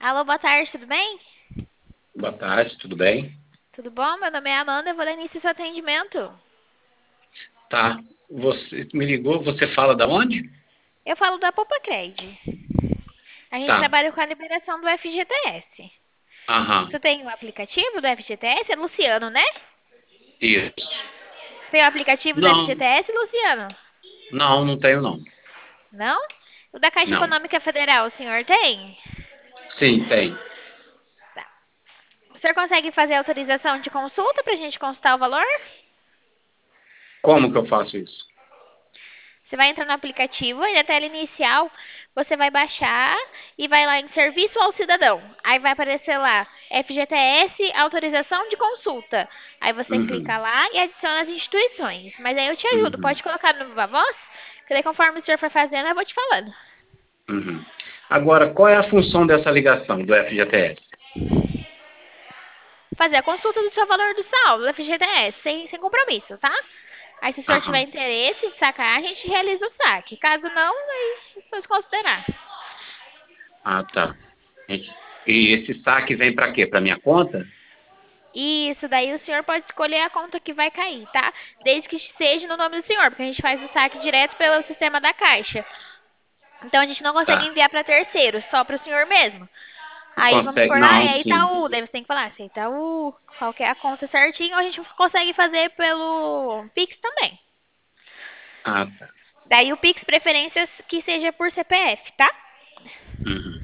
Alô, boa tarde, tudo bem? Boa tarde, tudo bem? Tudo bom? Meu nome é Amanda, eu vou dar início ao seu atendimento. Tá. Você me ligou, você fala da onde? Eu falo da Popacred. A gente Tá. trabalha com a liberação do FGTS. Aham. Você tem o aplicativo do FGTS? É Luciano, né? Isso. Você tem o aplicativo do Não, FGTS, Luciano? não tenho não. Não? O da Caixa Não. Econômica Federal, o senhor tem? Sim, tem. Tá. O senhor consegue fazer autorização de consulta para a gente consultar o valor? Como que eu faço isso? Você vai entrar no aplicativo e na tela inicial você vai baixar e vai lá em Serviço ao Cidadão. Aí vai aparecer lá FGTS Autorização de Consulta. Aí você clica Uhum. lá e adiciona as instituições. Mas aí eu te ajudo, Uhum. pode colocar no Viva Voz, que daí conforme o senhor for fazendo eu vou te falando. Uhum. Agora, qual é a função dessa ligação do FGTS? Fazer a consulta do seu valor do saldo do FGTS, sem compromisso, tá? Aí se o senhor tiver Aham. interesse em sacar, a gente realiza o saque. Caso não, aí só desconsiderar. Ah, tá. E esse saque vem para quê? Para minha conta? Isso, daí o senhor pode escolher a conta que vai cair, tá? Desde que seja no nome do senhor, porque a gente faz o saque direto pelo sistema da Caixa. Então a gente não consegue Tá. enviar para terceiros, só para o senhor mesmo. Aí vamos Consegue? supor lá, Não, é sim. Itaú, daí você tem que falar se é Itaú, qual que é a conta certinho, ou a gente consegue fazer pelo Pix também. Ah, tá. Daí o Pix preferências que seja por CPF, tá? Uhum.